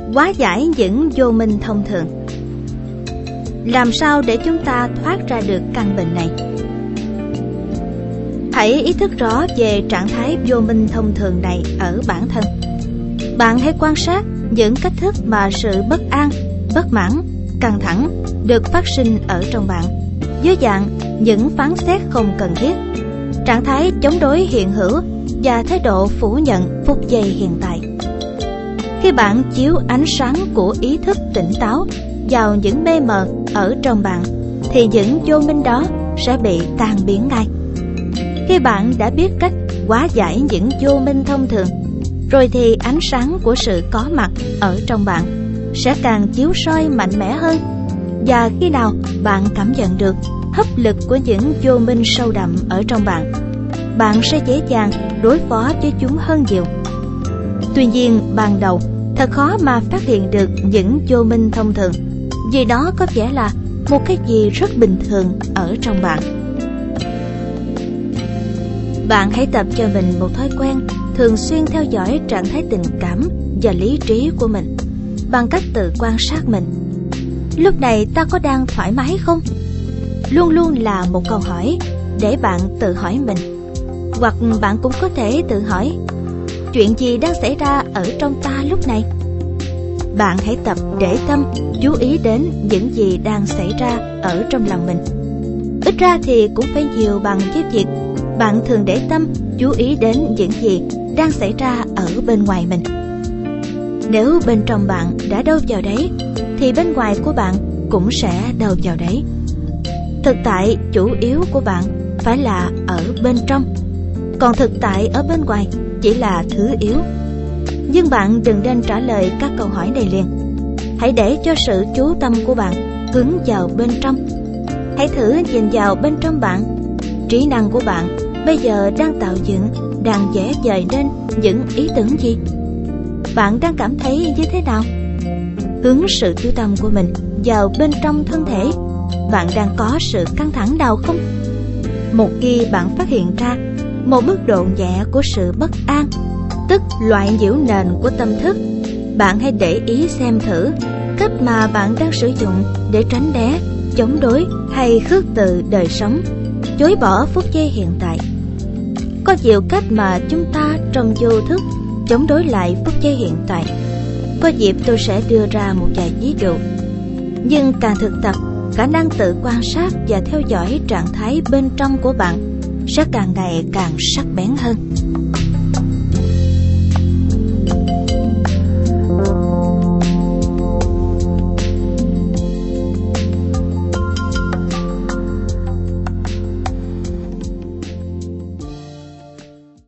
Hóa giải những vô minh thông thường. Làm sao để chúng ta thoát ra được căn bệnh này? Hãy ý thức rõ về trạng thái vô minh thông thường này ở bản thân. Bạn hãy quan sát những cách thức mà sự bất an, bất mãn, căng thẳng được phát sinh ở trong bạn dưới dạng những phán xét không cần thiết, trạng thái chống đối hiện hữu và thái độ phủ nhận phút giây hiện tại. Khi bạn chiếu ánh sáng của ý thức tỉnh táo vào những mê mờ ở trong bạn, thì những vô minh đó sẽ bị tan biến ngay. Khi bạn đã biết cách hóa giải những vô minh thông thường, rồi thì ánh sáng của sự có mặt ở trong bạn sẽ càng chiếu soi mạnh mẽ hơn. Và khi nào bạn cảm nhận được hấp lực của những vô minh sâu đậm ở trong bạn, bạn sẽ dễ dàng đối phó với chúng hơn nhiều. Tuy nhiên, ban đầu thật khó mà phát hiện được những vô minh thông thường, vì đó có vẻ là một cái gì rất bình thường ở trong bạn. Bạn hãy tập cho mình một thói quen thường xuyên theo dõi trạng thái tình cảm và lý trí của mình bằng cách tự quan sát mình. Lúc này ta có đang thoải mái không? Luôn luôn là một câu hỏi để bạn tự hỏi mình. Hoặc bạn cũng có thể tự hỏi, chuyện gì đang xảy ra ở trong ta lúc này? Bạn hãy tập để tâm chú ý đến những gì đang xảy ra ở trong lòng mình. Ít ra thì cũng phải nhiều bằng với việc bạn thường để tâm chú ý đến những gì đang xảy ra ở bên ngoài mình. Nếu bên trong bạn đã đâu vào đấy, thì bên ngoài của bạn cũng sẽ đâu vào đấy. Thực tại chủ yếu của bạn phải là ở bên trong, còn thực tại ở bên ngoài chỉ là thứ yếu. Nhưng bạn đừng nên trả lời các câu hỏi này liền. Hãy để cho sự chú tâm của bạn hướng vào bên trong. Hãy thử nhìn vào bên trong bạn. Trí năng của bạn bây giờ đang tạo dựng, đang vẽ vời nên những ý tưởng gì? Bạn đang cảm thấy như thế nào? Hướng sự chú tâm của mình vào bên trong thân thể. Bạn đang có sự căng thẳng nào không? Một khi bạn phát hiện ra một mức độ nhẹ của sự bất an, tức loại nhiễu nền của tâm thức, bạn hãy để ý xem thử cách mà bạn đang sử dụng để tránh né, chống đối hay khước từ đời sống, chối bỏ phút giây hiện tại. Có nhiều cách mà chúng ta trong vô thức chống đối lại phút giây hiện tại. Có dịp tôi sẽ đưa ra một vài ví dụ. Nhưng càng thực tập, khả năng tự quan sát và theo dõi trạng thái bên trong của bạn sẽ càng ngày càng sắc bén hơn.